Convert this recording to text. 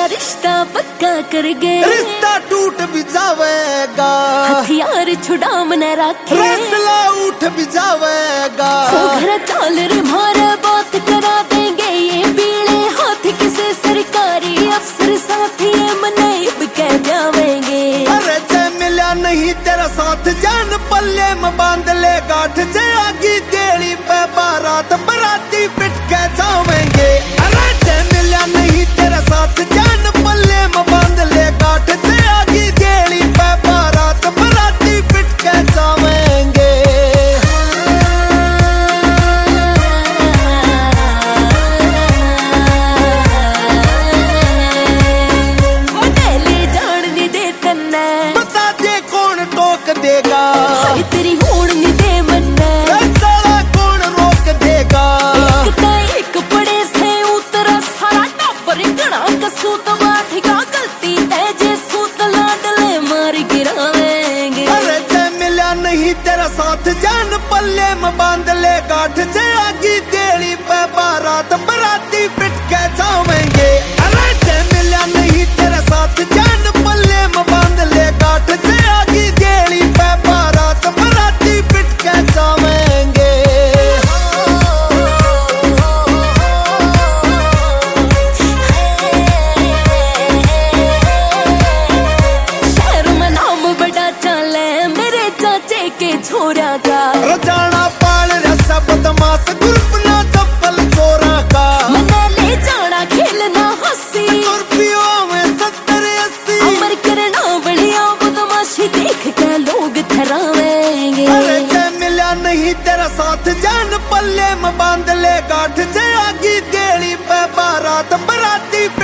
रिश्ता पक्का कर गए, रिश्ता टूट भी जावेगा, हथियार छुड़ा मन रखे, फैसला उठ भी जावेगा। घर चाल रे मारे बात करा देंगे, ये बीड़े हाथ किसे सरकारी अफसर साथी मनाइब कह जावेंगे। अरे जे मिला नहीं तेरा साथ जान पल्ले में बांध ले गांठ, जे आगी तेरी पे बारात बराती पिट के जावेंगे। अरे जे मिला नहीं तेरा साथ जान पल्ले में बांध ले गांठ, जे आगी तेरी पे बारात बराती पिट के जावेंगे। बता दे कौन टोक देगा, तेरी होड़ नी दे मन्ने, साला कौन रोक देगा। एक बड़े से उतरा सारा टापर गणा कसू तो बाठेगा, गलती है जे सूत लाडले मार गिरावेंगे। अरे जे मिला नहीं तेरा साथ जान पल्ले में बांध ले गांठ, जे आगी तेरी पे बारात बराती पिट के जावेंगे। अरे जे मिला नहीं तेरा साथ जान पल्ले में बांध ले गांठ, जे आगी तेरी पे बारात बराती पिट के जावेंगे। शहर में नाम बड़ा चले मेरे चाचे के छोरा का, रजाना पाल रसा बदमाश ग्रुप ना चप्पल चोरा का, मना ले जाना खेलना हंसी, स्कॉर्पियो में 70-80, अमर करना बढ़िया बदमाशी देख के लोग थरावेंगे। अरे जे मिला नहीं तेरा साथ जान पल्ले में बांध ले गांठ, जे आगी तेरी पे बारात बराती